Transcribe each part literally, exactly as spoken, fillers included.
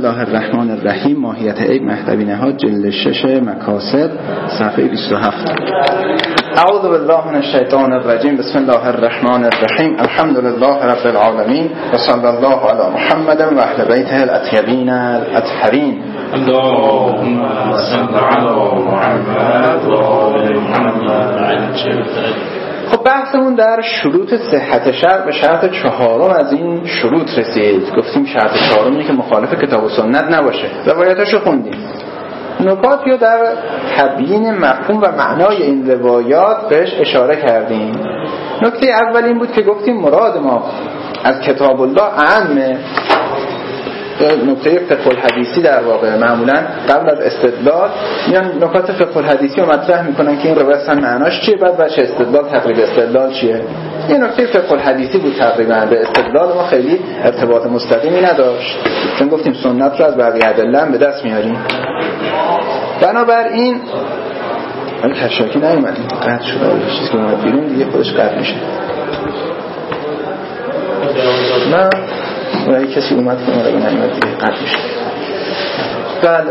الله الرحمن الرحیم. ماهیت عیب مهدوی نهاد جلد شش مکاسب صفحه بیست و هفت. اعوذ بالله من الشیطان الرجیم. بسم الله الرحمن الرحیم. الحمد لله رب العالمین و صلی الله علی محمد و اهل بیته الاطیبین الاطهرین. اللهم صل علی محمد و آل محمد. خب بحثمون در شروط صحت شرع به شرط چهارم از این شروط رسید. گفتیم شرط چهارم اینه که مخالف کتاب و سنت نباشه. روایتاشو خوندیم. نکاتی رو در تبیین مفهوم و معنای این روایات بهش اشاره کردیم. نکته اول این بود که گفتیم مراد ما از کتاب الله عامه. نکته فقه الحدیثی در واقع معمولا قبل از استدلال میان نکات فقه الحدیثی رو مطرح میکنن که این روایت اصلا معناش چیه، بعد بچه استدلال تقریب استدلال چیه. این نکته فقه الحدیثی بود. تقریبا به استدلال ما خیلی ارتباط مستقیمی نداشت، چون گفتیم سنت رو از بقیه ادله هم به دست میاریم. بنابراین ولی کشاکی نیومدیم، قطع شده چیزی که اومد بیرون دیگه خودش قطع میشه. نه ولی کسی اومد که مرا نیومد دیگه قطع میشه. بله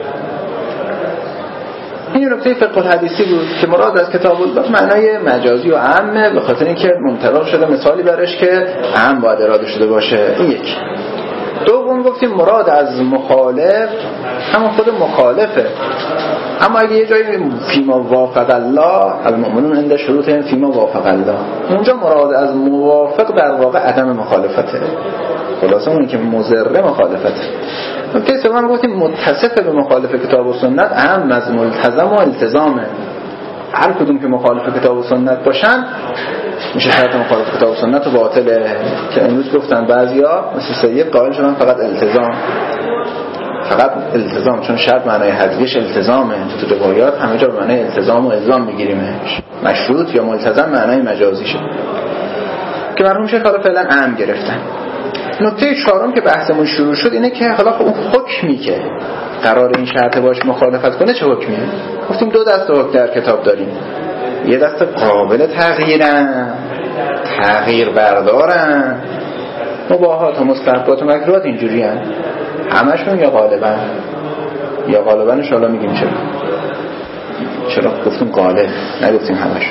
این نکته فقه الحدیثی بود که مراد از کتاب الله معنای مجازی و عامه، به خاطر اینکه منطبق شده مثالی برش که عام باید اراده شده باشه. این یک. دوم گفتیم مراد از مخالف همون خود مخالفه، اما اگه یه جایی فیما وافق الله المؤمنون عند شروط فیما وافق الله، اونجا مراد از موافق در واقع عدم مخالفته. خلاصه اون که مضر مخالفته. نکته سوم گفتیم متصف به مخالف کتاب و سنت اهم از ملتزم و التزامه. هر کدوم که مخالف کتاب و سنت باشن میشه شرط مخالف کتاب و سنت و باطله، که امروز گفتن بعضیا مثل سید قائل شدن فقط التزام، فقط التزام، چون شرط معنای حذفیش التزامه. تو روایات همه جا معنای التزام و الزام میگیریمش. مشروط یا ملتزم معنای مجازیشه که مرحوم شیخ حالا فعلا عام گرفتن. نکته چهارم که بحثمون شروع شد اینه که حالا اون حکمی که قرار این شرط باش مخالفت کنه چه حکمیه؟ گفتیم دو دسته حکم در کتاب داریم. یه دسته قابل تغییرن، تغییر بردارن، مباحات و مستحبات و مکروهات اینجوری هن همشون، یا غالبا یا غالبا انشاءالله میگیم چرا چرا گفتیم غالب نگفتیم همشون.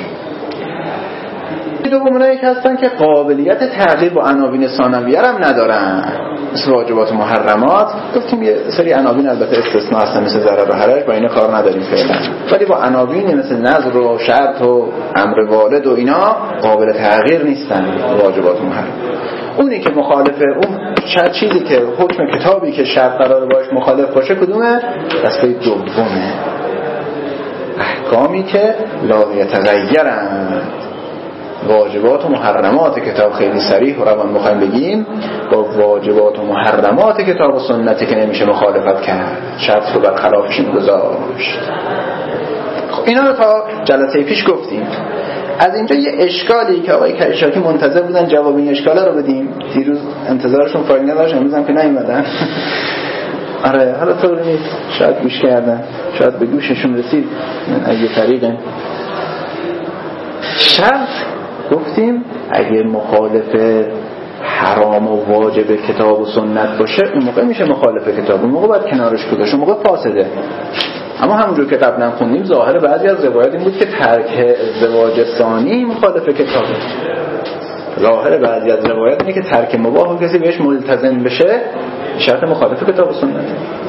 دوم اونایی که هستن که قابلیت تغییر با عناوین ثانویه هم ندارن، مثل واجبات و محرمات. گفتیم یه سری عناوین البته استثناء هستن مثل ضرر و حرج، با اینا کار نداریم فعلا، ولی با عناوین مثل نذر و شرط و امر والد و اینا قابل تغییر نیستن واجبات و محرمات. اونی که مخالفه، اون چه چیزی که حکم کتابی که شرط قرار باش مخالف باشه کدومه؟ دسته دومه. احکامی که لا یتغیرن. واجبات و محرمات کتاب خیلی صریح و روان بخوایم بگیم، با واجبات و محرمات کتاب و سنتی که نمیشه مخالفت کرد، شرط رو برخلافش گذاشت. خب اینا رو تا جلسه پیش گفتیم. از اینجا یه اشکالی که آقای کشاکی منتظر بودن جواب این اشکاله رو بدیم، دیروز انتظارشون فایده نداشت، امروز هم که نیومدن. آره حالا طوری نیست، شاید گوش کردن، شاید به گوششون رسید از یه طریقه. شرط گفتیم اگه مخالف حرام و واجب کتاب و سنت باشه اون موقع میشه مخالف کتاب، اون موقع باید کنارش گذاشت، اون موقع فاسده. اما همونجور که قبلا خوندیم ظاهر بعضی از روایات این بود که ترک ازدواج ثانی مخالف کتابه. ظاهر بعضی از روایات اینه که ترک مباح کسی بهش ملتزم بشه شرط مخالف کتاب و سنت.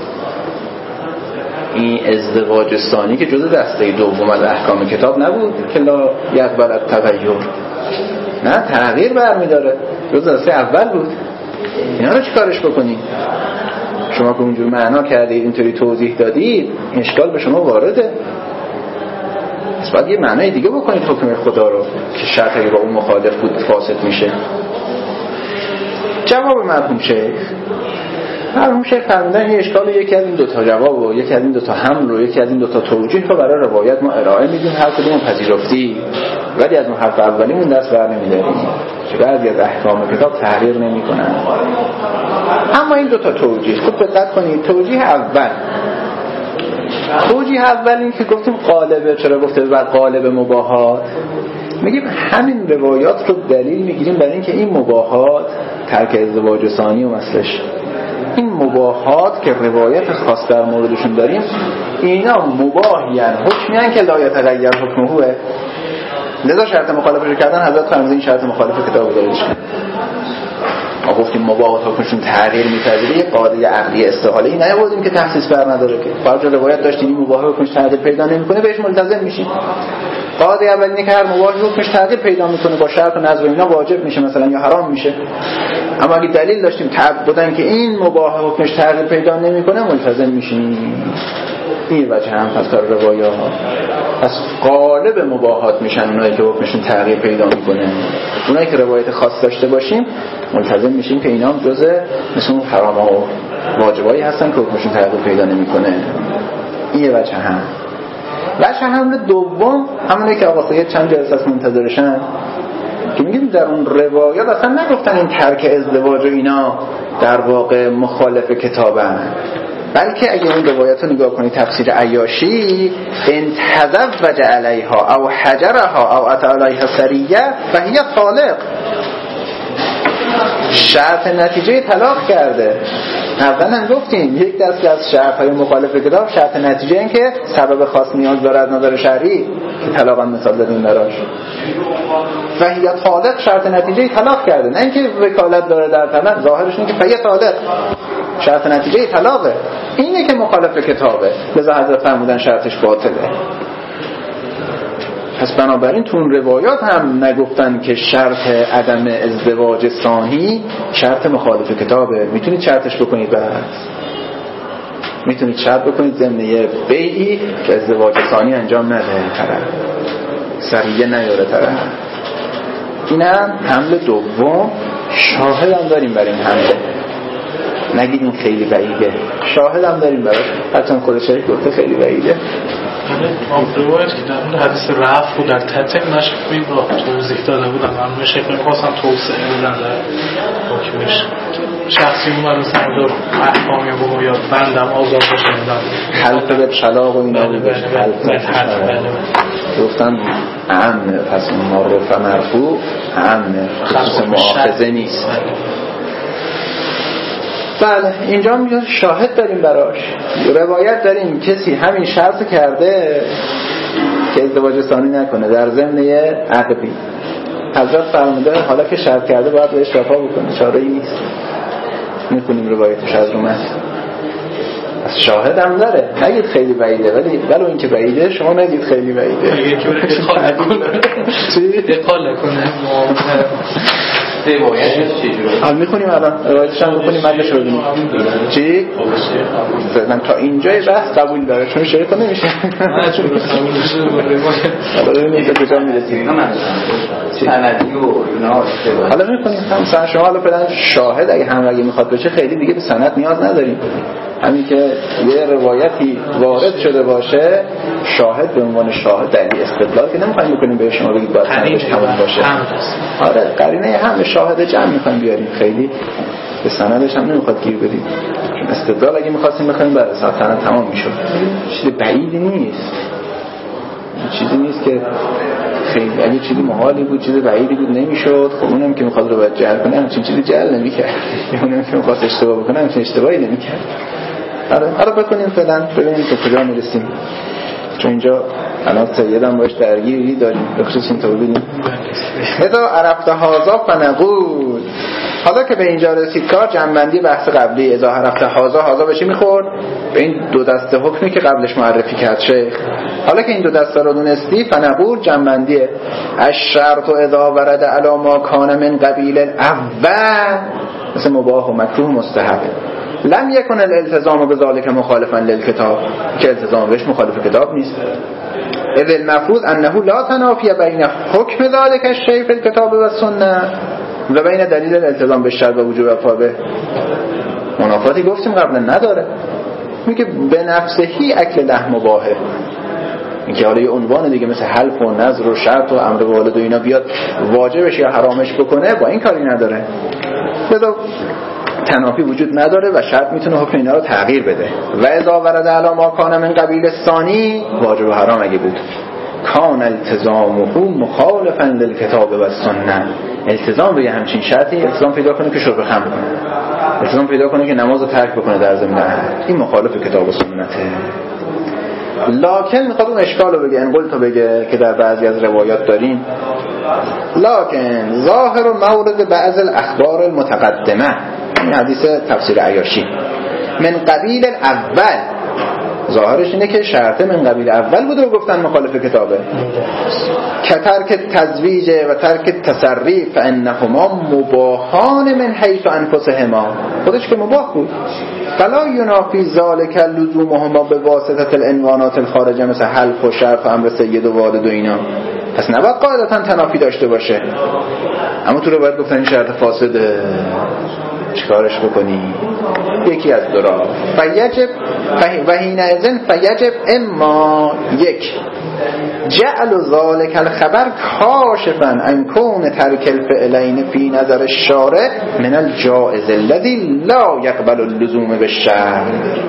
این ازدواج ثانی که جزء دسته دوم از احکام کتاب نبود که لا یقبل التغیر، نه تغییر برمیداره، جزء دسته اول بود. اینا رو چی کارش بکنید؟ شما که اونجور معنا کردید اینطوری توضیح دادید این اشکال به شما وارده. پس باید یه معنای دیگه بکنید حکم خدا رو که شرط اگه با اون مخالف بود فاسد میشه. جواب مرحوم شیخ مرحوم شیخ فرمودن یه اشکال یکی از این دوتا جواب و یکی از این دوتا حمل و یکی از این دوتا توجیه رو برای روایت ما ارائه میدیم، هر کدوم پذیرفتی، ولی از اون حرف اولیمون دست بر نمیداریم که بعضی از احکام کتاب تغییر نمیکنن. اما این دوتا توجیه خوب دقت کنید. توجیه اول توجیه اول این که گفتیم قالبه. چرا گفته بر قالب مباحات؟ میگیم همین روایات رو دلیل میگیریم برای اینکه این مباحات ترک ازدواج ثانی و مثلش این مباحات که روایت خاص در موردشون داریم اینا مباحی ان حکمی ان که لا یتغیر حکمه. لذا شرط مخالفش کردن حضرت فرمودن این شرط مخالف کتاب داریش کن. ما گفتیم مباحات حکمشون تغییر می‌پذیره، یه قاعده عقلی استحاله ای نیاوردیم که تخصیص بر نداره که فرض روایت داشتیم این مباح حکمش تغییر پیدا نمی‌کنه بهش ملتزم میشیم. قاعده اول اینه که هر مباح حکمش تغییر پیدا می‌کنه با شرط و نظر اینا واجب میشه مثلا یا حرام میشه. اما اگه دلیل داشتیم تعبدن که این مباح حکمش تغییر پیدا نمی‌کنه ملتزم میشیم. این وجه هم پس در روایات پس غالب مباحات میشن اونایی که حکمشون تغییر پیدا میکنه. اونایی که روایت خاص داشته باشیم ملتزم میشیم که اینا هم جزء مثل اون حرام ها و واجبایی هستن که حکمشون تغییر پیدا نمیکنه. این یه وجه هم. وجه هم دوم همونه که آقا سید چند جلسه است منتظرشن که میگیم در اون روایات اصلا نگفتن این ترک ازدواج و اینا در واقع مخالف کتابن، بلکه اگه این روایت رو نگاه کنی تفسیر عیاشی ان تزوج علیها او حجرها او اتى علیها سریه فهی طالق، شرط نتیجه طلاق کرده. اولا هم گفتیم یک دست از شرط‌های مخالف کتاب شرط نتیجه این که سبب خاص نیاز داره از نظر شرعی که طلاق هم مثال دادیم براش. فهی طالق شرط نتیجه طلاق کرده، نه اینکه وکالت داره در طلاق، ظاهرش اینه که فهی طالق شرط نتیجه طلاقه، اینه که مخالف کتابه، لذا حضرت فرمودن شرطش باطله. پس بنابراین تو اون روایات هم نگفتن که شرط عدم ازدواج ثانی شرط مخالف کتابه. میتونید شرطش بکنید بعد میتونید شرط بکنید ضمن یه بیعی که ازدواج ثانی انجام نده طرف سریه نیاره طرف. این هم حمل دوم. شاهد هم داریم برای این حمله، نگید این خیلی بعیده، شاهد هم داریم براش، حتی خود شریف گفته خیلی بعیده. روایت که در مورد حدیث رفع و در تتک نشفی با توضیح داده بودم، من شکل می‌خواستم توسعه بدن در حکمش شخصی اومد مثلا در احکامی با یا بندم آزاد باشه حلقه به طلاق و اینا بود حلقه گفتن عمه، پس معرف مرفوع عمه، خصوص مؤاخذه نیست. بله اینجا میگه شاهد داریم براش، روایت داریم کسی همین شرط کرده که ازدواج ثانی نکنه در ضمن عقدی. حضرت فرموده حالا که شرط کرده باید بهش وفا بکنه، چاره ای نیست. میکنیم روایتش از رو متن. از شاهد هم داره، نگید خیلی بعیده، ولی ولو این که بعیده شما نگید خیلی بعیده. میگه که بره اقال نکنه چی؟ اقال نکنه روایتش چجوریه؟ حالا می‌خونیم الان روایتش هم می‌خونیم متنش رو ببینیم. چی؟ مثلا تا اینجای بحث قبول داره چون شریف نمیشه. نه چون قبول نشه حالا ببینیم تا کجا میرسیم. سندی و اینا حالا می‌خونیم مثلا شما حالا فعلا شاهد اگه هم اگه می‌خواد بشه خیلی دیگه به سند نیاز نداریم. همین که یه روایتی وارد شده باشه شاهد به عنوان شاهد دلیل استدلال که نمی‌خوایم بکنیم به شما بگید باید سندش تمام باشه. آره قرینه هم شاهد جمع می‌خوایم بیاریم، خیلی به سندش هم نمی‌خواد گیر بدیم چون استدلال اگه می‌خواستیم بخوایم برای سند تمام می‌شد. چیز بعیدی نیست، چیزی نیست که خیلی اگه چیزی محالی بود چیزی بعیدی بود نمی‌شد. خب اونم که می‌خواد رو باید جعل کنه همچین چیزی جعل نمی‌کرد، اونم که می‌خواد اشتباه بکنه همچین اشتباهی نمی‌کرد. آره حالا بکنیم فعلا ببینیم تا کجا میرسیم چون اینجا الان سیدم باش درگیری داریم بخصوص این تا ببینیم. اذا عرفت هذا فنقول، حالا که به اینجا رسید کار جنبندی بحث قبلی. اذا عرفت هذا، هذا به چی میخورد؟ به این دو دسته حکمی که قبلش معرفی کرد شیخ. حالا که این دو دسته رو دونستی فنقول جنبندیه. الشرط اذا ورد علی ما کان من قبیل الاول مثل مباح و مکروه مستحب لم یکن الالتزام بذلك مخالفا للکتاب، که التزام بهش مخالف کتاب نیست. اذ المفروض انه لا تنافی بین حکم ذلك الشیء فی الکتاب و السنه و بین دلیل الالتزام بالشرع و وجوب وفا به. منافاتی گفتیم قبلا نداره، میگه به نفسهی اکل لحم مباحه. اینکه حالا یه عنوان دیگه مثل حلف و نذر و شرط و امر به والد و اینا بیاد واجبش یا حرامش بکنه با این کاری نداره. لذا تنافی وجود نداره و شرط میتونه حکم اینا رو تغییر بده. و اذا ورد علی ما کان من قبیل ثانی، واجب و حرام اگه بود، کان التزامه مخالفا للکتاب و السنه، التزام به همچین شرطی التزام پیدا کنه که شرب خمر کنه. التزام پیدا کنه که نماز رو ترک بکنه در ضمن عهد. این مخالف کتاب و سنته. لکن میخواد اون اشکال رو بگه، انقل تو بگه که در بعضی از روایات داریم لکن ظاهر و مورد بعض الاخبار المتقدمه، این حدیث تفسیر عیاشی، من قبیل الاول، ظاهرش اینه که شرط من قبیل اول بوده و گفتن مخالف کتابه. که ترک تزویج و ترک تصریف فانهما مباحان من حیث انفسهما، خودش که مباح بود. فلا ینافی ذلک لزومهما به واسطه العنوانات الخارجه مثل حلف و شرف و امر سید و والد و اینا، پس نباید قاعدتا تنافی داشته باشه. اما تو رو باید گفتن این شرط فاسده، چیکارش بکنی؟ یکی از دو راه، فیجب و حینئذ فیجب اما یک جعل ذلک الخبر کاشفا عن کون ترک الفعلین فی نظر الشارع من الجائز الذی لا یقبل اللزوم بالشرع.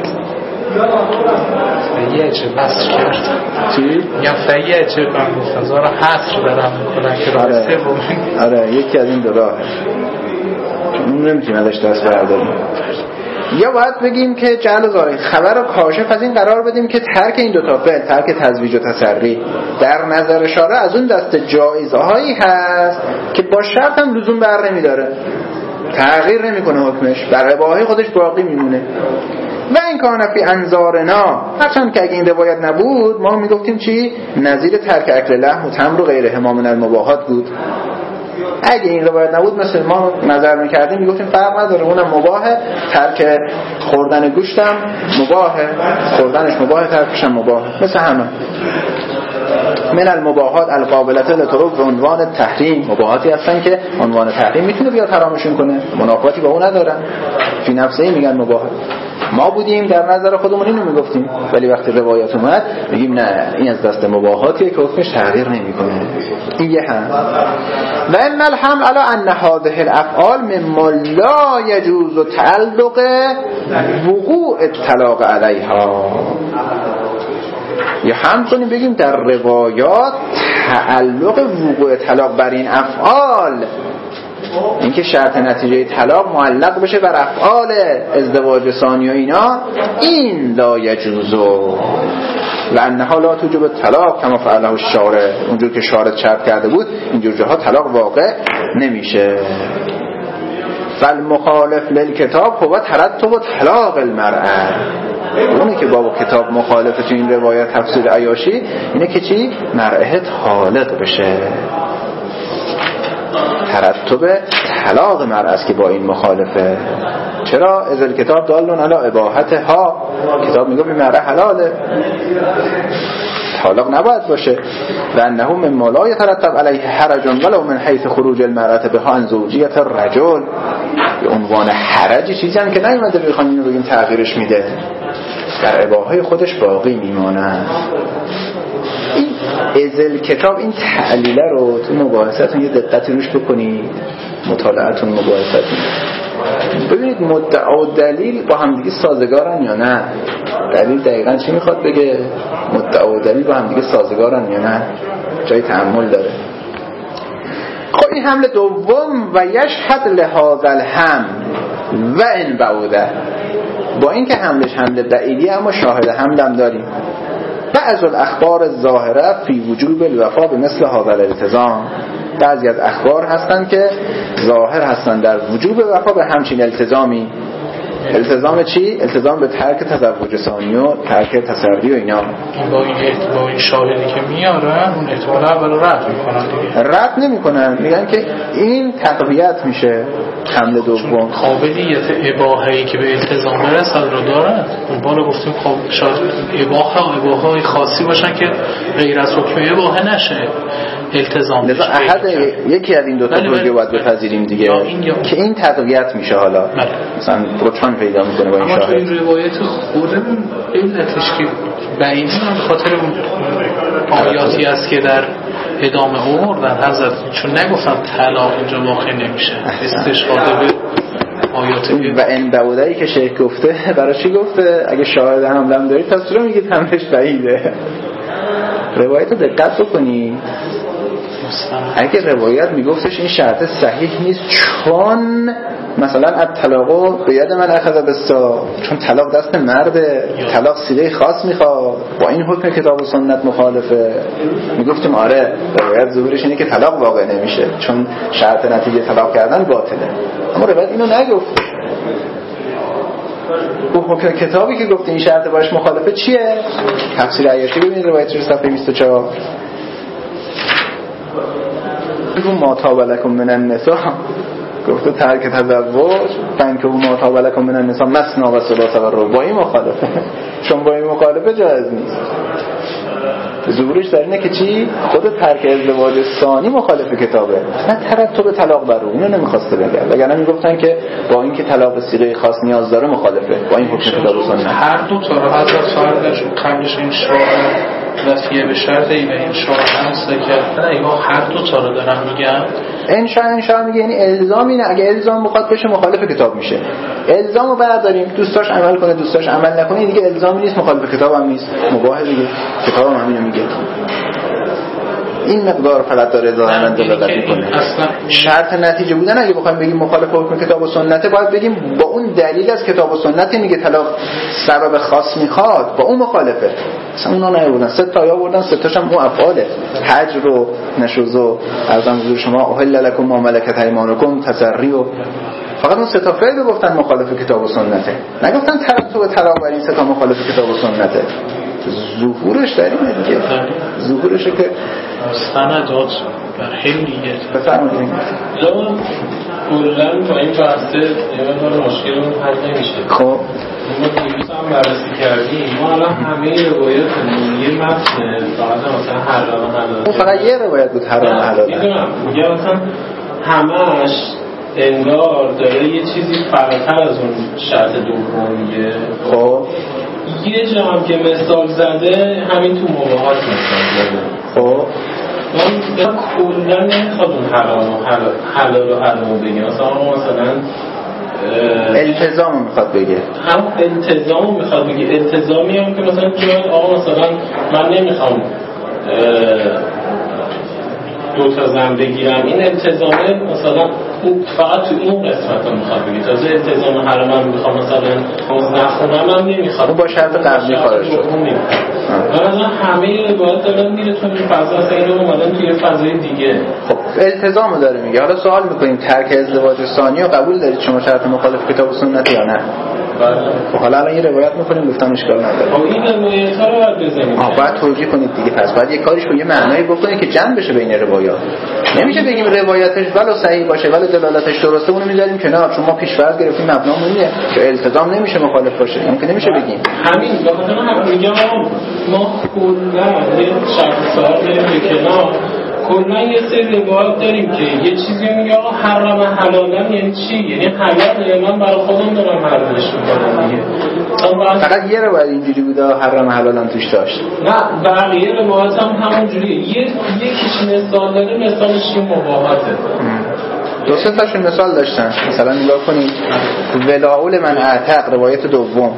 فیجب بس کرد چی؟ یا فیجب من مستظار حصر دارم میکنن که راه سوم. آره یکی از این دو راهه، اون نمیتونیم ازش دست برداریم. یا باید بگیم که جعل ظاهر خبر رو کاشف از این قرار بدیم که ترک این دو تا فعل، ترک تزویج و تسری، در نظر شارع از اون دست جایزه هایی هست که با شرط هم لزوم بر نمیداره، تغییر نمیکنه حکمش، بر اباحه خودش باقی میمونه. و این کان فی انظارنا، هرچند که اگه این روایت نبود ما میگفتیم چی؟ نظیر ترک اکل لحم و تمر و غیره من المباحات بود. اگه این روایت نبود مثل ما نظر میکردیم میگفتیم فرق نداره، اونم مباحه، ترک خوردن گوشتم مباحه، خوردنش مباحه، ترکش هم مباحه، مثل همه. من المباحات القابلة للطرق به عنوان تحریم، مباحاتی هستن که عنوان تحریم میتونه بیاد حرامشون کنه، منافاتی با اون ندارن، فی نفسه میگن مباحه. ما بودیم در نظر خودمون اینو میگفتیم، ولی وقتی روایت اومد میگیم نه، این از دست مباحاتیه که حکمش تغییر نمیکنه. این یه هم. و ان الحمل علی ان هذه الافعال مما لا يجوز تعلق وقوع الطلاق علیها. یا هم کنیم بگیم در روایات تعلق وقوع طلاق بر این افعال، اینکه شرط نتیجه طلاق معلق بشه بر افعال ازدواج ثانی و اینا، این لا یجوزو و انها لا توجب طلاق کما فعله الشارع، اونجور که شارع شرط کرده بود اینجور جاها طلاق واقع نمیشه. فالمخالف للکتاب هو ترتب طلاق المرأة، اونی که با کتاب مخالفه تو این روایت تفسیر عیاشی اینه که چی؟ مرأة طالق بشه، ترتب طلاق مرأة است که با این مخالفه. چرا؟ از الکتاب دالون علی اباحتها، کتاب میگه به مرأة حلاله، طلاق نباید باشه. و انه مما لا يترتب علیه حرج ولو من حیث خروج المرأة بها عن زوجیت الرجل، به عنوان حرجی چیزی هم که نیومده بخوام اینو بگیم تغییرش میده، در اباحه خودش باقی میمونه. این ازل کتاب این تعلیله رو تو مباحثتون یه دقتی روش بکنید، مطالعتون مباحثتون ببینید مدعا و دلیل با همدیگه سازگارن یا نه. دلیل دقیقاً چی میخواد بگه، مدعا و دلیل با همدیگه سازگارن یا نه، جای تأمل داره. خب این حمل دوم و یشهد لهذا الحمل و ان بعوده، با این که حملش حمل بعیدی اما شاهد حملم داریم. بعض الاخبار الظاهره فی وجوب الوفا به مثل هذا الالتزام، بعضی از اخبار هستن که ظاهر هستن در وجوب وفا به همچین التزامی. التزام چی؟ التزام به ترک تزوج ثانی و ترک تسری و اینا. با این با این شاهدی که میارن اون احتمال اول رد میکنن دیگه، رد نمیکنن، میگن که این تقویت میشه حمل دوم. قابلیت اباحه‌ای که به التزام برسد رو دارن. اون بالا گفتیم شاید اباحه و اباحه‌ای خاصی باشن که غیر از حکم اباحه نشه التزام. لذا احد یکی از این دو تا توجیه باید بپذیریم دیگه که این تقویت میشه. حالا مثلا رجحان پیدا میکنه با این شاهد. اما این روایت خودمون علتش که بعیدی هم به خاطر اون آیاتی است که در ادامه آوردن حضرت، چون نگفتم طلاق اینجا واقع نمیشه، استشهاد به آیات و ان بعوده‌ای که شیخ گفته برای چی گفته؟ اگه شاهد حملم دارید پس چرا میگید حملش بعیده؟ روایت رو دقت بکنی، اگه روایت میگفتش این شرط صحیح نیست چون مثلا الطلاق به ید من اخذ بالسا، چون طلاق دست مرده، طلاق صیغه خاص میخواد، با این حکم کتاب و سنت مخالفه. میگفتیم آره روایت ظهورش اینه که طلاق واقع نمیشه چون شرط نتیجه طلاق کردن باطله، اما روایت اینو نگفت. حکم کتابی که گفته این شرط باش مخالفه چیه؟ تفسیر عیاشی ببینید روایت رو صفحه بیست و چهار. ما طاب لکم من النساء گفته ترک تزوج فانکحوا ما طاب لکم من النساء مثنی و ثلاث و رباع، با این مخالفه، چون با این مخالفه جایز نیست. ظهورش در اینه که چی؟ خود ترک ازدواج ثانی مخالف کتابه، نه ترتب طلاق بر اون. اینو نمیخواسته بگه، وگرنه میگفتن که با این که طلاق صیغه خاص نیاز داره مخالفه با این حکم کتاب و سنت. هر دو تا رو حضرت فرمودش قبلش این شارع وصیه به شرط این این شارع هست که نه اینا هر دو تا رو دارن میگن. انشاء انشاء میگه یعنی الزام اینه، اگه الزام بخواد بشه مخالف کتاب میشه. الزامو برداریم دوستاش عمل کنه دوستاش عمل نکنه دیگه الزامی نیست، مخالف کتاب هم نیست، مباح دیگه، کتاب هم همینو میگه. این مقدار فقط داره ظاهرا دلالت میکنه. شرط نتیجه بودن اگه بخوایم بگیم مخالف حکم کتاب و سنته باید بگیم با اون دلیل از کتاب و سنت میگه طلاق سبب خاص میخواد، با اون مخالفه. اصلا اونا نیاوردن، سه تا یا آوردن، سه تاش هم اون افعاله، حجر و نشوز و ارزم حضور شما احل لکم ما ملکت ایمانکم، تسری و فقط اون سه تا فعل گفتن مخالف کتاب و سنته، نگفتن ترتب طلاق بر این سه تا مخالف کتاب و سنته. ظهورش در اینه دیگه، ظهورشه که سندات بر حلیه بفرمایید. لما کلن با این بحثه یه مقدار مشکلمون حل نمیشه. خب ما دیروز هم بررسی کردیم، ما الان همه روایاتمون یه متن فقط مثلا حرام و حلال، اون فقط یه روایت بود حرام و حلال، میدونم میگه مثلا همش انگار داره یه چیزی فراتر از اون شرط دومیه. خب یه جا هم که مثال زده همین تو مباحات مثال زده. خب من کلا نمیخواد اون حرام و حلال و حرام بگه، مثلا مثلا التزام میخواد بگه، هم التزام میخواد بگه، التزامی هم که مثلا جای آقا مثلا من نمیخوام دو تا زن بگیرم، این التزامه مثلا فقط تو این قسمت هم میخواد بگی، تازه التزام حرام هم میخوام مثلا موز نخونم هم نمیخواد، اون با شرط قبلی خارج شد. و مثلا همه باید دارن میره تو این فضا، اصلا اینو اومدن توی فضای دیگه. خب التزامو داره میگه. حالا سوال میکنیم ترک ازدواج ثانی رو قبول دارید شما شرط مخالف کتاب و سنت یا نه؟ خب حالا الان یه روایت میکنیم گفتم اشکال نداره. خب این روایت ها رو باید بزنید. آها باید توجیه کنید دیگه، پس باید یه کاریش رو یه معنایی بکنید که جمع بشه بین روایات. نمیشه بگیم روایتش ولو صحیح باشه ولی دلالتش درسته اونو میذاریم کنار چون ما پیش‌فرض گرفتیم مبنامون اینه که التزام نمیشه مخالف باشه، این که نمیشه بگیم. همین به خاطر همین میگم ما کلا یه شرط سوال میذاریم کنار، کلا یه سری روایات داریم که یه چیزی میگه آقا حرام حلالن یعنی چی؟ یعنی حلاله من برای خودم دارم حرامش میکنم دیگه. فقط یه روایت اینجوری بوده حرام حلالن توش داشت. نه بقیه روایات هم همونجوریه. یه یکیش مثال داره، مثالش این مباحاته. دو سه تاشون مثال داشتن. مثلا نگاه کنید ولاول من اعتق روایت دوم،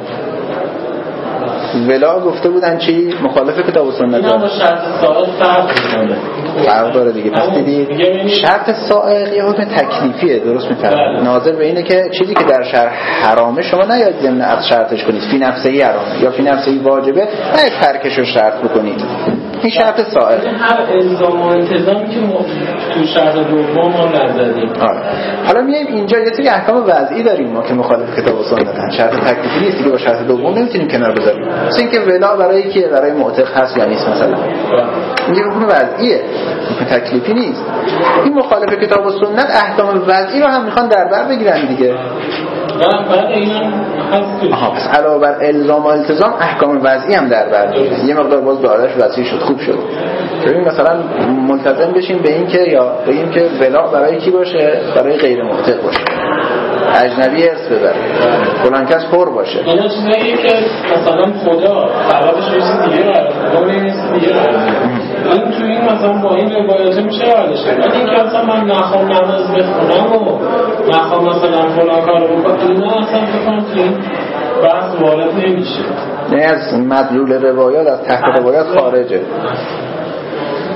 ولا گفته بودن چی؟ مخالف کتاب و سنت. اینا با شرط سائق فرق می‌کنه. فرق داره دیگه. پس دیدید شرط سائق یه حکم تکلیفیه، درست می‌فرمایید. ناظر به اینه که چیزی که در شرع حرامه شما نیاید ضمن عقد شرطش کنید، فی نفسه‌ای حرامه یا فی نفسه‌ای واجبه، نه ترکش رو شرط بکنید. این شرط سائق. هر الزام و التزامی که ما تو شرط دوم ما نزدیم. حالا میایم اینجا یه سری احکام وضعی داریم ما که مخالف کتاب و سنتن. شرط تکلیفی نیست دیگه، با شرط دوم نمیتونیم کنار بذاریم. مثل اینکه ولا برای کی؟ برای معتق هست یا نیست مثلا. این حکم وضعیه، حکم تکلیفی نیست. این مخالف کتاب و سنت احکام وضعی رو هم میخوان در بر بگیرن دیگه. بعد اینا هست. آها پس علاوه بر الزام و التزام احکام وضعی هم در بر میگیرن. یه مقدار باز دارش وضعی شد، خوب شد. ببین مثلا ملتزم بشیم به این که یا بگیم که ولا برای کی باشه؟ برای غیر معتق باشه. اجنبی ارث ببره. فلان کس حر باشه. اینا چیزاییه که مثلا خدا قرارش یه چیز دیگه قراره، یه چیز دیگه قراره. این تو این مثلا با این روایت میشه حالش. ولی اینکه مثلا من نخوام نماز بخونم و نخوام مثلا فلان کارو بکنم، اینا اصلا بکنم که این بحث وارد نمیشه. نه از مدلول روایات، از تحت روایات خارجه.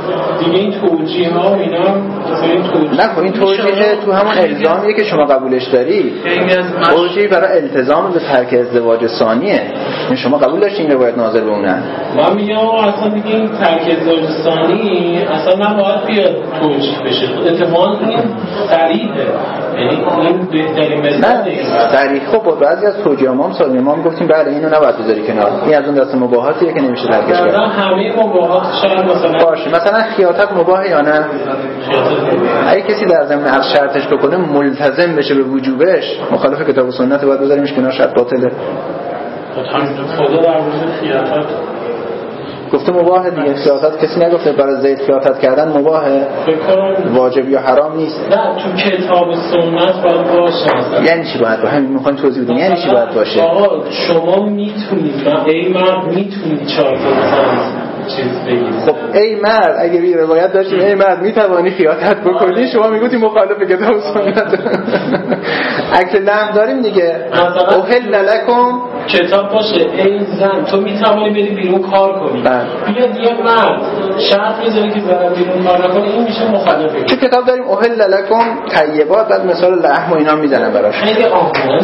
دیگه این توجیه ها و اینا مثلا این توجیه نه خب این توجیه تو همون الزامیه که شما قبولش داری. توجیه برای التزام به ترک ازدواج ثانیه. این شما قبول داشتین این روایت ناظر به اونه؟ من میگم اصلا دیگه این ترک ازدواج ثانی اصلا نباید بیاد توجیه بشه. اتفاقا این صریحه، یعنی این بهترین مثال. نه صریح. خب بعضی از توجیه ما هم سال ما هم گفتیم بله اینو نباید بذاری کنار، این از اون دست مباحاتیه که نمیشه ترکش کرد. همه مباحات شاید مثلا باشه. مثلا خیاطت مباحه یا نه؟ اگه کسی در ضمن عقد شرطش بکنه ملتزم بشه به وجوبش، مخالف کتاب و سنت باید بذاریمش کنار، شرط باطله. خدا در مورد خیاطت گفته مباحه دیگه. خیاطت کسی نگفته برای زید خیاطت کردن مباحه، واجب یا حرام نیست. نه تو کتاب و سنت باید باشه. یعنی چی باید باشه؟ همین میخوایم توضیح بدیم یعنی چی باید باشه. آقا شما میتونید ای مرد میتونید چهار تا چیز بگید. خب ای مرد اگه بی روایت داشتیم ای مرد میتوانی خیاطت بکنی، شما میگوتی مخالف کتاب و سنت. عکس لحم داریم دیگه. اوهل لکم کتاب باشه ای زن تو میتوانی بری بیرون کار کنی. بیاد یه مرد شرط میذاره که زن بیرون کار نکنه، این میشه مخالفه. تو کتاب داریم اوهل لکم طیبات، بعد مثال لحم و اینا میزنن براش. خیلی آهنش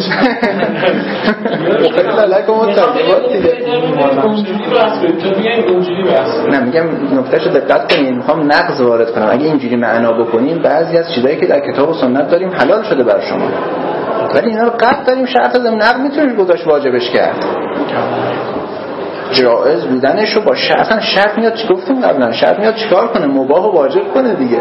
اوهل لکم طیبات دیگه. اونجوری بس تو میگن اونجوری بس. نه میگم نکتهشو دقت کنین، میخوام نقض وارد کنم. اگه اینجوری معنا بکنیم بعضی از چیزایی که در کتاب و سنت داریم حلال شده برای شما، ولی اینا رو قطع داریم شرط ضمن نقض میتونیم گذاشت واجبش کرد. جائز بودنشو با شرط، اصلا شرط میاد چی گفتیم قبلا، شرط میاد چیکار کنه؟ مباح و واجب کنه دیگه.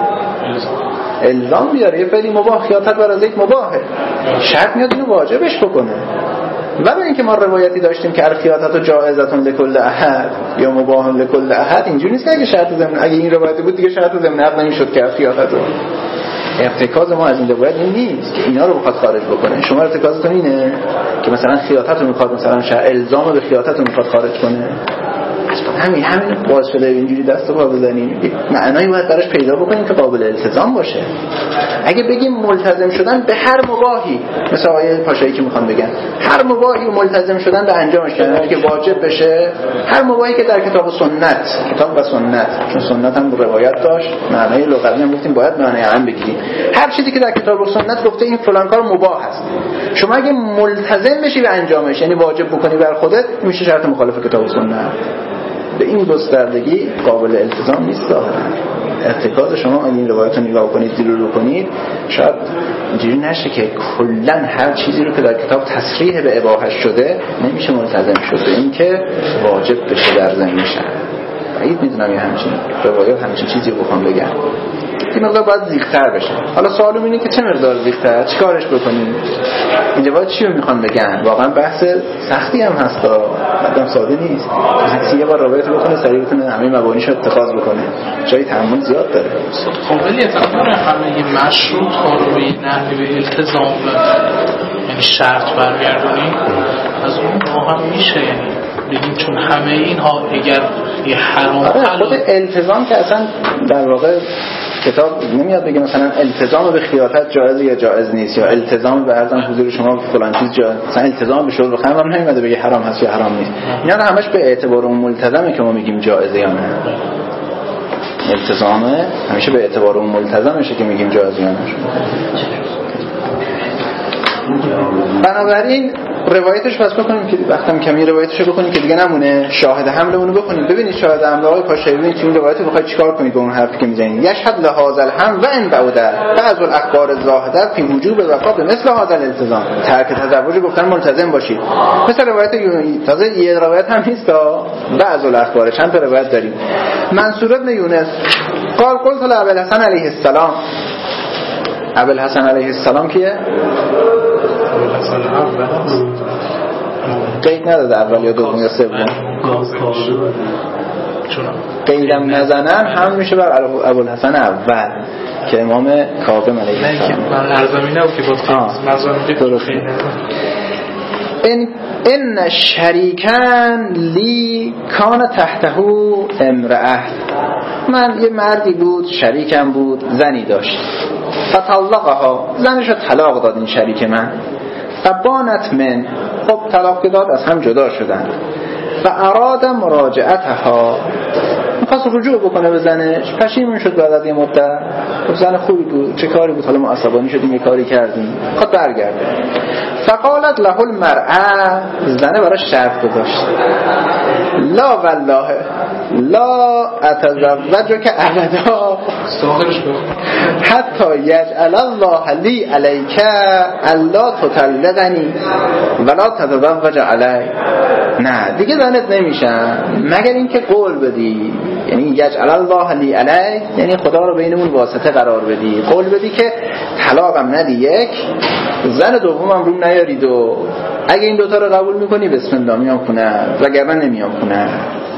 الزام بیاره یه فعلی مباح، خیاطت برای یک مباحه، شرط میاد اینو واجبش بکنه. ولی اینکه ما روایتی داشتیم که الخیاطت جائزتون لکل احد یا مباح لکل احد، اینجوری نیست که اگه شرط ضمن، اگه این روایتی بود دیگه شرط ضمن نقض نمیشد که الخیاطت رو. ارتکاز ما از این روایت این نیست که اینا رو بخواد خارج بکنه. شما ارتکازتون اینه که مثلا خیاطت رو میخواد، مثلا شرع الزام به خیاطت رو میخواد خارج کنه. همین همین باعث شده اینجوری دست رو بزنیم. معنایی باید براش پیدا بکنیم که قابل التزام باشه. اگه بگیم ملتزم شدن به هر مباحی، مثل آیه پاشایی که میخوان بگن هر مباحی ملتزم شدن به انجامش کردن که واجب بشه، هر مباحی که در کتاب و سنت، کتاب و سنت، چون سنت هم روایت داشت، معنای لغوی هم گفتیم باید معنای عام بگیریم. هر چیزی که در کتاب و سنت گفته این فلان کار مباح است، شما اگه ملتزم بشی به انجامش، یعنی واجب بکنی بر خودت، میشه شرط مخالف کتاب و سنت. به این گستردگی قابل التزام نیست. ارتکاز شما اگه این روایت رو نگاه کنید، دل رو کنید، شاید اینجوری نشه که کلا هر چیزی رو که در کتاب تصریح به اباحه شده نمیشه ملتزم شده، این که واجب بشه در ذهن میشه. بعید میدونم یه همچین روایت همچین چیزی رو بخوام بگم. این مقدار باید زیغ‌تر بشه. حالا سوالم اینه که چه مقدار زیغ‌تر، چیکارش بکنیم؟ این روایت چی رو میخوان بگن؟ واقعا بحث سختی هم هست، بعدم ساده نیست. کسی یه بار روایت بکنه سریع بتونه همه مبانیشو اتخاذ بکنه، جای تحمل زیاد داره. قابلیت داره همه مشروط ها رو به نحوی به التزام یعنی شرط برگردونیم، از اون راه هم میشه، یعنی بگیم چون همه اینها اگر یه حرام خود التزام که اصلا در واقع کتاب نمیاد بگه مثلا التزام به خیاطت جایز یا جایز نیست، یا التزام به ارزم حضور شما فلان چیز جایز، مثلا التزام به شرب خمر هم نمیاد بگه حرام هست یا حرام نیست. اینا همش به اعتبار اون ملتزمه که ما میگیم جایزه یا نه. التزامه همیشه به اعتبار اون ملتزمشه که میگیم جایز یا نه. بنابراین روایتش پس بکنیم که وقتم کمی روایتش رو بکنیم که دیگه نمونه، شاهد حملمون رو بکنیم. ببینید شاهد حمله آقای پاشایی، ببینید تو این روایت بخواید چیکار کنید با اون حرفی که میزنید. یشهد لهذا الهم و ان بعد بعض الاخبار الزاهده فی وجوب وفا به مثل هذا الالتزام. ترک تزوج گفتن ملتزم باشید. مثل روایت یونی، تازه یه روایت هم نیست، بعض الاخبار چند تا روایت داریم. منصور بن یونس قال قلت لابوالحسن علیه السلام. ابوالحسن علیه السلام کیه؟ قید نداده اول یا دوم یا سوم، قیدم نزنن هم میشه بر ابوالحسن اول که امام کاظم علیه السلام. من ارزمینه او که با قید ان ان شریکان لی کان تحته امرأه، من یه مردی بود شریکم بود زنی داشت، فطلقها، زنشو طلاق داد این شریک من، فبانت من، خب طلاق داد از هم جدا شدن، و اراد مراجعتها، میخواست رجوع بکنه به زنش، پشیمون شد بعد از یه مدت. زن خوبی بود، چه کاری بود، حالا ما عصبانی شدیم یه کاری کردیم، خواست برگرده. فقالت له المرأة، زنه براش شرط گذاشت، لا والله لا اتزوجک ابدا حتی یجعل الله لی علیک الا تطلقنی ولا تتزوج علی. نه دیگه زنت نمیشم مگر اینکه قول بدی، یعنی یجعل الله لی علیک یعنی خدا رو بینمون واسطه قرار بدی، قول بدی که طلاقم ندی، یک زن دومم روم نیارید و اگه این دوتا رو قبول میکنی بسم الله میام خونه، وگرنه نمیام خونه.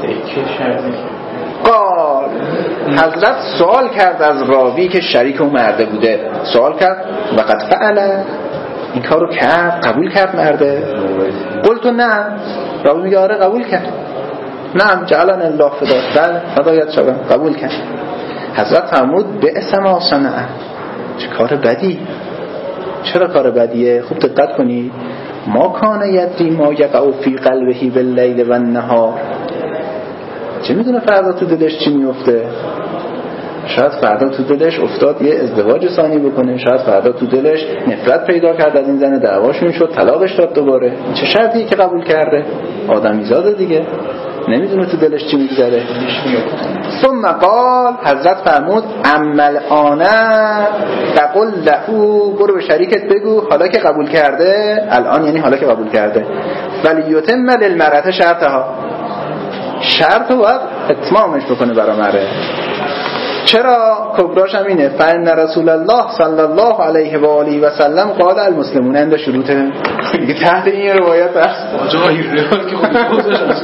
قال حضرت سوال کرد از راوی که شریک اون مرده بوده، سوال کرد وقد فعله، این کارو کرد، قبول کرد مرده؟ قلت نه. راوی میگه آره قبول کرد. نعم جعلن الله فدا، بله هدایت شدم، قبول کرد. حضرت فرمود بئس ما صنع، چه کار بدی. چرا کار بدیه؟ خوب دقت کنید. ما کان یدری ما یقع فی قلبه باللیل و النهار، چه میدونه فردا تو دلش چی میفته؟ شاید فردا تو دلش افتاد یه ازدواج ثانی بکنه، شاید فردا تو دلش نفرت پیدا کرد از این زن، دعواشون شد، طلاقش داد دوباره. چه شرطی که قبول کرده؟ آدمیزاده دیگه، نمیدونه تو دلش چی میگذره. ثم قال حضرت فرمود عمل آنه تقول له، برو به شریکت بگو حالا که قبول کرده، الان یعنی حالا که قبول کرده، ولیتم للمرأة شرطها، شرط رو باید اتمامش بکنه برا مره. چرا؟ کبراش هم اینه، فإن رسول الله صلی الله علیه و آله و سلم قال المسلمون عند شروطه. دیگه تحت این روایت هست جایی روایت که خود گذاشت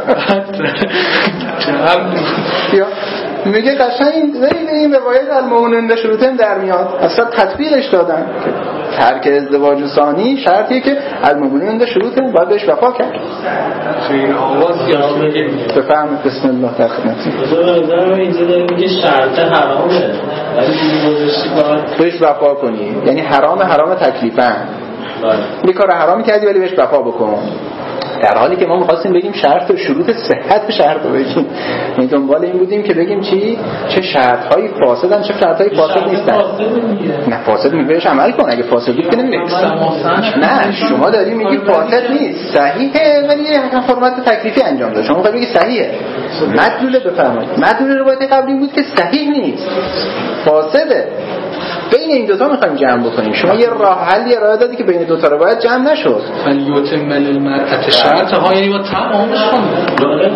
یا میگه قشنگ زیر این روایت المؤمنون عند شروطه در میاد، اصلا تطبیقش دادن که ترک ازدواج ثانی شرطیه که المؤمنون عند شروطه باید بهش وفا کرد. خیلی آواز گرام میگه بفرمایید. بسم الله در خدمتتون. مثلا اینجا داره میگه شرط حرامه ولی گذاشتی باید بهش وفا کنی، یعنی حرام حرام تکلیفاً، یه کار حرامی کردی ولی بهش وفا بکن، در حالی که ما می‌خواستیم بگیم شرط و شروط صحت شرط رو بگیم، یعنی دنبال این بودیم که بگیم چی چه شرط‌هایی فاسدن چه شرط‌هایی فاسد نیستن. نه فاسد میگیش عمل کن، اگه فاسد بود که نمیگه. نه شما داری میگی فاسد نیست، صحیحه ولی یه فرمت تکلیفی انجام داد، شما میگی صحیحه. مدلول بفرمایید، مدلول روایت قبلی بود که صحیح نیست، فاسده. بین این دوتا میخوایم جمع بکنیم. شما یه راه حلی ارائه دادی که بین دوتا روایت جمع نشد. فلیتم للمرأة شرطها، یعنی با تمامش کنه.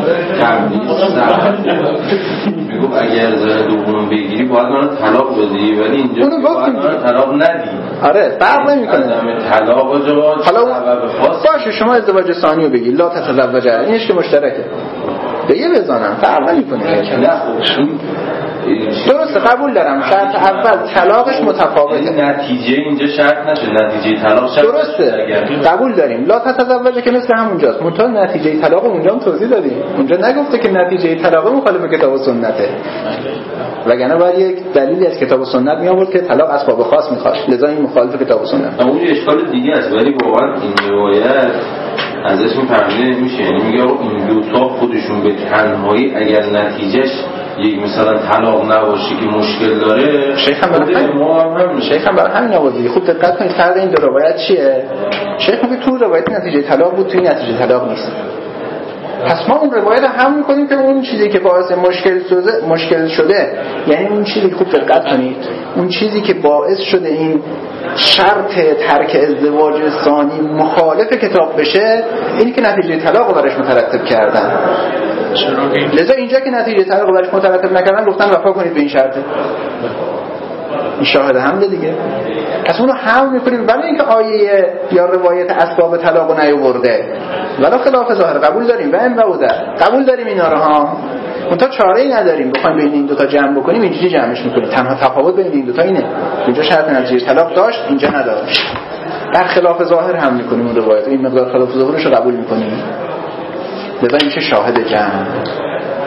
میگم اگر زن دوم بگیری باید من طلاق بدی، ولی اینجا باید من طلاق ندی. آره فرق نمیکنه. طلاق جواز سبب خاص باشه، شما ازدواج ثانی رو بگی لا تتزوج، اینش که مشترکه دیگه بزنم فرق نمیکنه. نه خب درسته قبول دارم شرط اول طلاقش متفاوته، نتیجه اینجا شرط نشه، نتیجه طلاق شرط درسته قبول داریم. لا تتزوج که مثل همونجاست، منتها نتیجه طلاق اونجا هم توضیح دادیم، اونجا نگفته که نتیجه طلاق مخالف کتاب و سنته، وگرنه باید یک دلیلی از کتاب و سنت می آورد که طلاق اسباب خاص میخواد، لذا این مخالف کتاب و سنت. اما یه اشکال دیگه است، ولی واقعا این روایت ازش میفهمیده نمیشه، یعنی میگه این دو تا خودشون به تنهایی اگر نتیجهش یک مثلا طلاق نباشه که مشکل داره، شیخ هم برای همین شیخ هم برای همین آوردی. خوب دقت کنید فرق این دو روایت چیه. شیخ میگه تو روایت نتیجه طلاق بود، تو این نتیجه طلاق نیست. پس ما اون روایت هم میکنیم که اون چیزی که باعث مشکل شده مشکل شده، یعنی اون چیزی خوب دقت کنید، اون چیزی که باعث شده این شرط ترک ازدواج ثانی مخالف کتاب بشه، اینی که نتیجه طلاق رو برش مترتب کردن. لذا اینجا که نتیجه طلاق رو برش مترتب نکردن گفتن وفا کنید به این شرط. این شاهد حمله دیگه. پس اونو هم میکنیم ولی اینکه آیه یا روایت اسباب طلاق رو نیاورده، ولی خلاف ظاهر قبول داریم و این بوده قبول داریم اینا رو ها. اون تا چاره ای نداریم بخوایم بین این دو تا جمع بکنیم، اینجوری جمعش میکنیم. تنها تفاوت بین این دو تا اینه، اینجا شرط نتیجه طلاق داشت، اینجا نداشت. در خلاف ظاهر هم میکنیم اون روایت، این مقدار خلاف ظاهرش رو قبول میکنیم. لذا این که شاهد جمع.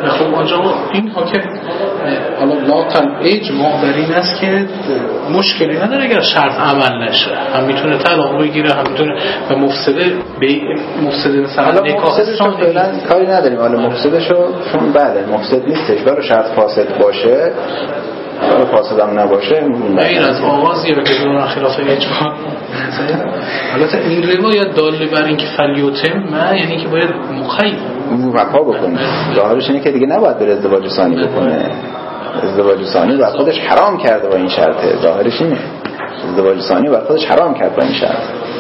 خب آنجا این حاکم حالا لاقل اجماع بر این است که مشکلی نداره اگر شرط عمل نشه، هم میتونه طلاق بگیره، هم میتونه و مفسده به مفسده مثلا نکاح فعلا کاری نداریم. حالا مفسدشو چون بله مفسد نیستش، برای شرط فاسد باشه برای فاسد هم نباشه غیر از آغازیه که دوران خلاف اجماع. البته این روایت داله بر این که فلیوتم ما یعنی که باید مخیل وفا بکنه. ظاهرش اینه که دیگه نباید بره ازدواج ثانی بکنه. ازدواج ثانی بر خودش حرام کرده با این شرطه. ظاهرش اینه ازدواج ثانی بر خودش حرام کرد با این شرط.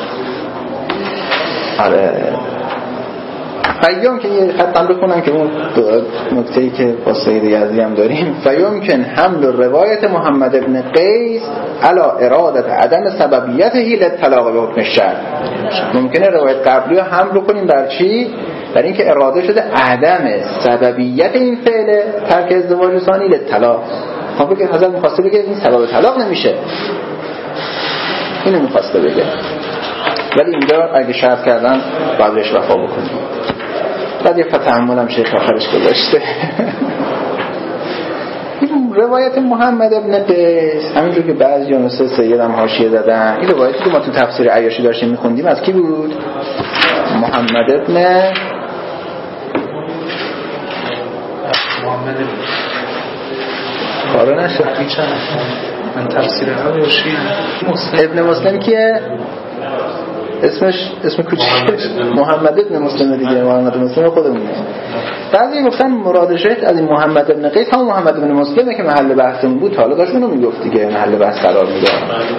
آره فیوم که یه خطم بکنم که اون نکته‌ای که با سید یزدی هم داریم، فیوم که حمل روایت محمد ابن قیس علی ارادت عدم سببیته للطلاق به حکم شرع. ممکنه روایت قبلی رو حمل کنیم بر چی؟ بر اینکه اراده شده عدم سببیت این فعل ترک ازدواج ثانی للطلاق. خب بگه حضرت می‌خواسته بگه این سبب طلاق نمیشه، اینو می‌خواسته بگه، ولی اینجا اگه شرط کردن بعدش وفا بکنیم. بعد یه فتحمل هم شیخ آخرش گذاشته. روایت محمد ابن قیس همینجور که بعضی ها مثل سید هم حاشیه زدن، این روایتی که ما تو تفسیر عیاشی داشتیم میخوندیم از کی بود؟ محمد ابن محمد کارو نشد من تفسیر عیاشی ابن مسلم کیه؟ اسمش اسم کوچیکه محمد ابن مسلم دیگه، محمد مسلم خودمونه. بعضی گفتن مراد شیخ از این محمد ابن قیس هم محمد ابن مسلمه که محل بحثمون بود، حالا داشت اونو میگفت دیگه محل بحث قرار میده.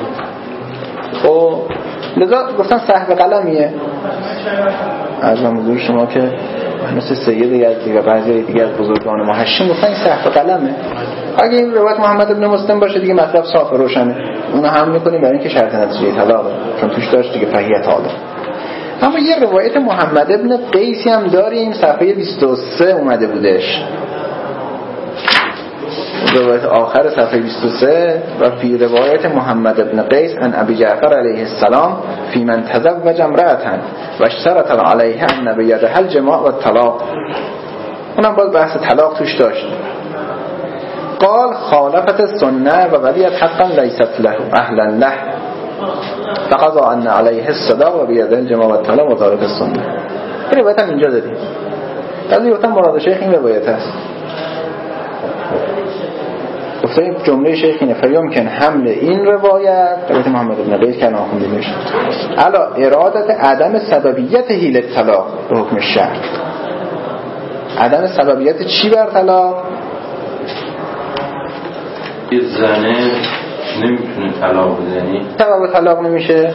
خب لذا گفتن صحب قلمیه. از حضور شما که مثل سید یزدی و بعضی دیگه از بزرگان ما هشیم گفتن این صحب قلمه. اگه این روایت محمد ابن مسلم باشه دیگه مطلب صاف روشنه، اونو هم میکنیم برای اینکه شرط نتیجه طلاقه چون توش داشت دیگه فهیت حاله. اما یه روایت محمد ابن قیسی هم داریم صفحه بیست و سه اومده بودش، روایت آخر صفحه بیست و سه و فی روایت محمد ابن قیس ان ابی جعفر علیه السلام فی من تزوج امرأة و اشترط علیها ان بیدها الجماع و الطلاق. اونم باز بحث طلاق توش داشت. قال خالفت السنه و ولیت حقا لیست له اهلا له فقضا ان علیه الصداق و بیده الجماع و الطلاق و ذالک السنه. این روایت هم اینجا داریم. بعضی گفتن مراد شیخ این روایت هست. گفتن جمله شیخ اینه فیمکن حمل این روایت روایت محمد بن قیس که ناخونده میشه علا ارادت عدم سببیت حیل طلاق به حکم شرع. عدم سببیت چی بر طلاق؟ یه زنه نمیتونه طلاق بزنی. سبب طلاق نمیشه.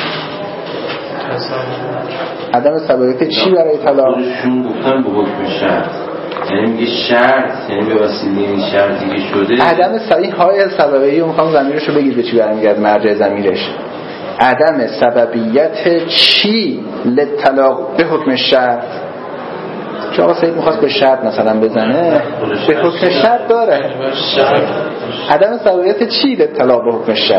عدم سببیت چی برای طلاق؟ خودشون گفتن به حکم شرط، یعنی میگه شرط یعنی به وسیله این شرطی که شده عدم صحیح های سببیه. میخوام ضمیرشو بگید به چی برمیگرد مرجع ضمیرش. عدم سببیت چی للطلاق به حکم شرط. چون آقا سید میخواست به شرط مثلا بزنه به حکم شرط داره. عدم سببیت چی للطلاق به حکم شرط؟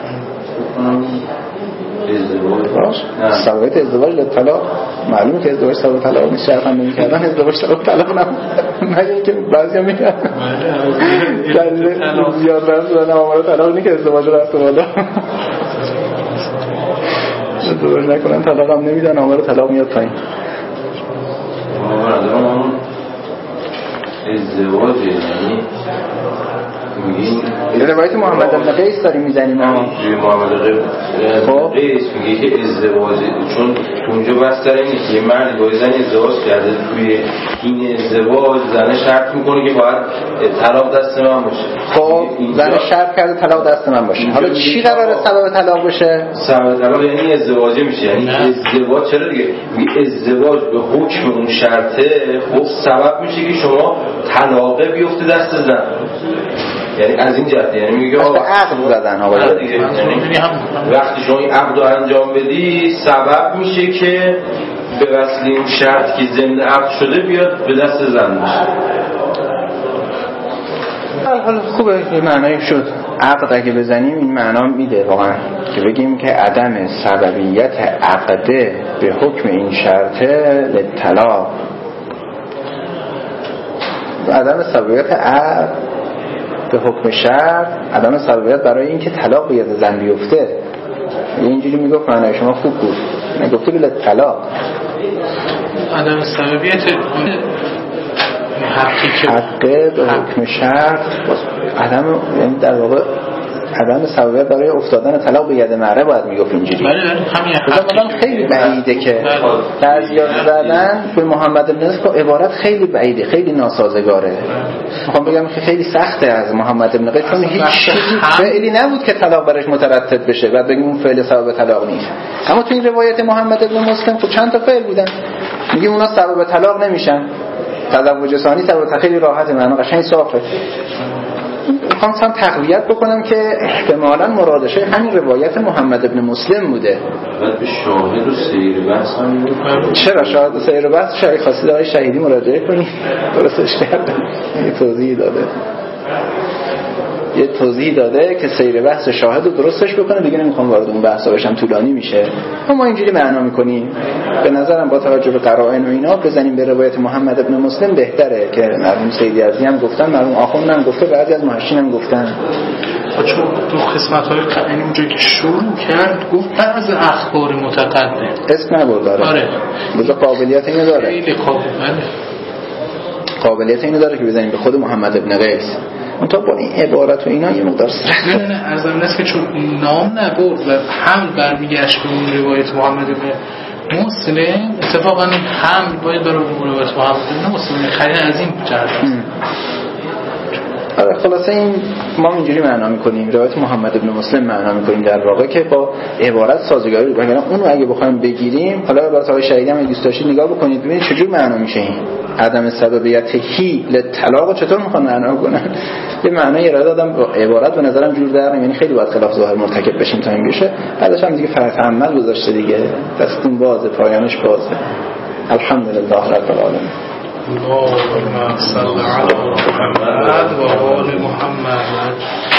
ازدواج سببیت ازدواج للطلاق. معلومه که ازدواج سبب طلاق نیست، شرط هم نمی‌کردن ازدواج سبب طلاق نبود. مگه اینکه بعضیا میگن دلیل زیاد رفت و نمامره طلاق اینه که ازدواج رفت بالا، ازدواج نکنن طلاق هم نمیدن، آمار طلاق میاد پایین. ازدواج یعنی این روایت محمد بن قیس داریم میزنیم ها. محمد قیس میگه که ازدواج چون اونجا بس داره اینه که یه مرد با زنی ازدواج کرده، توی این ازدواج زنه شرط میکنه که باید طلاق دست من باشه. خب زنه شرط کرده طلاق دست من باشه. حالا چی قراره سبب طلاق بشه؟ سبب طلاق یعنی ازدواج میشه، یعنی ازدواج چرا دیگه ازدواج به حکم اون شرطه خب سبب میشه که شما طلاق بیفته دست زن. یعنی از این جهت یعنی میگه آقا عقد زدن آقا دیگه، وقتی شما این عقد رو انجام بدی سبب میشه که به وسیله این شرط که ضمن عقد شده بیاد به دست زن بشه. حالا خوبه یه معنایی شد. عقد اگه بزنیم این معنا میده واقعا که بگیم که عدم سببیت عقده به حکم این شرطه للطلاق. عدم سببیت عقد به حکم شرع، عدم سببیت برای اینکه طلاق به ید زن بیفته. اینجوری میگفت معنای شما خوب بود، نگفته بلا طلاق. عدم سببیت حقی که حقه به حکم شرط عدم، یعنی در واقع عدم سببیت برای افتادن طلاق به ید مهره باید میگفت اینجوری. بله همین حقی خیلی بعیده که بعضیا زدن به محمد بن قیس عبارت خیلی بعیده، خیلی ناسازگاره. میخوام بگم که خیلی سخته از محمد بن قیس، چون هیچ فعلی نبود که طلاق برش مترتب بشه بعد بگیم اون فعل سبب طلاق نیست. اما تو این روایت محمد بن مسلم خب چند تا فعل بودن، میگیم اونا سبب طلاق نمیشن. تزوج ثانی سبب خیلی راحته، معنا قشنگ صافه. میخوام سم تقویت بکنم که احتمالاً مرادش همین روایت محمد بن مسلم بوده. بعد به شاهد و سیر بحث هم بود. چرا شاهد و سیر بحث شاید خاصی داره شهیدی مراجعه کنی درستش کرده، یه توضیح داده یه توضیح داده که سیر بحث شاهد رو درستش بکنه. دیگه نمیخوام وارد اون بحثا بشم، طولانی میشه. ما اینجوری معنا میکنیم. به نظرم با توجه به قرائن و اینا بزنیم به روایت محمد بن مسلم بهتره که مرحوم سیدی عزیزی هم گفتن، مرحوم آخوند هم گفته، بعضی از محشین هم گفتن. چون تو قسمت‌های قبلی اونجایی که شروع کرد گفت بعض اخبار متقدم اسم نبرداره. آره بذار قابلیت اینو داره، خیلی قابل قابلیت اینو داره که بزنیم به خود محمد بن قیس. اون تا با این عبارت و اینا یه مقدار سخت. نه نه نه از این است که چون نام نبرد و هم برمیگشت به اون روایت محمد بن مسلم، اتفاقا هم باید برای روایت محمد بن مسلم خیلی از این جهت آره خلاصه این ما اینجوری معنا می‌کنیم، روایت محمد بن مسلم معنا می‌کنیم در واقع که با عبارت سازگاری. وگرنه اون رو اگه بخوایم بگیریم، حالا عبارت های شهیدی هم دوست داشتید نگاه بکنید ببینید چجور معنا میشه. این عدم سببیت هی للطلاق چطور میخوان معنا کنن؟ یه معنای ارائه دادم با عبارت به نظرم جور در نمیاد، یعنی خیلی باید خلاف ظاهر مرتکب بشیم تا این بشه. بعدش هم دیگه فرض عمل گذاشته دیگه، دستون بازه، پایانش بازه. الحمدلله رب العالمین. اللهم صل على محمد و آل محمد.